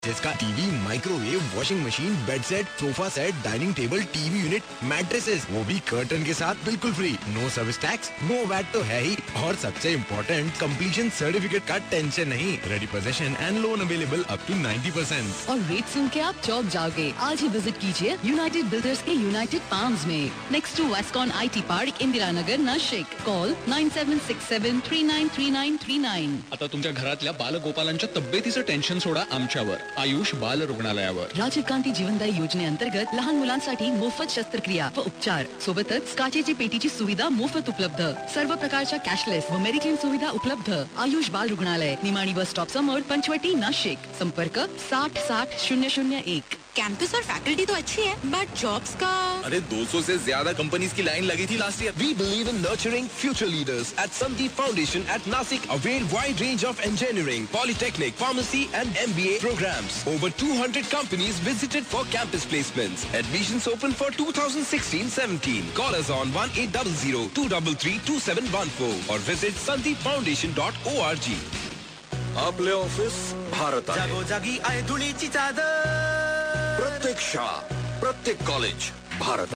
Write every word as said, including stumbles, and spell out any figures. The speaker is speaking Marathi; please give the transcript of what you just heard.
जिसका TV, microwave, washing machine, bed set, sofa set, dining table, TV unit, mattresses, वो भी कर्टन के साथ बिल्कुल free. No service tax, no VAT तो है ही, और सबसे इम्पोर्टेंट कंप्लीशन सर्टिफिकेट का टेंशन नहीं। Ready position and loan available up to ninety percent. और रेट सुन के आप चौक जाओगे। आज ही विजिट कीजिए यूनाइटेड बिल्डर्स के यूनाइटेड पाम्स में, next to Wescon I T park, Indira Nagar, Nashik. Call nine seven six seven three nine three nine three nine. आता तुमच्या घरातल्या बालगोपालांच्या तब्येतीचं टेन्शन सोडा आमच्यावर, आयुष बाल रुग्णालयावर। राजीव गांधी जीवनदायी योजनेअंतर्गत लहान मुलांसाठी मोफत शस्त्रक्रिया व उपचार, सोबतच काचेची पेटीची सुविधा मोफत उपलब्ध, सर्व प्रकारच्या कॅशलेस व मेडिक्लेम सुविधा उपलब्ध। आयुष बाल रुग्णालय, निमाणी बस स्टॉप समोर, पंचवटी, नाशिक। संपर्क साठ साठ शून्य शून्य एक। कैंपस और फैकल्टी तो अच्छी है, बट जॉब्स का। अरे दो सौ से ज्यादा कंपनीज की लाइन लगी थी last year. We believe in nurturing future leaders at Sandeep Foundation at Nasik. Avail wide range of engineering, polytechnic, pharmacy and M B A programs. Over two hundred companies visited for campus placements. Admissions open for twenty sixteen seventeen. Call us on one eight zero zero two three three two seven one four or visit sandeep foundation dot org. आपले ऑफिस भारत आहे. जागोजागी आहे धुळीची चादर. प्रत्येक शाळा, प्रत्येक कॉलेज भारत.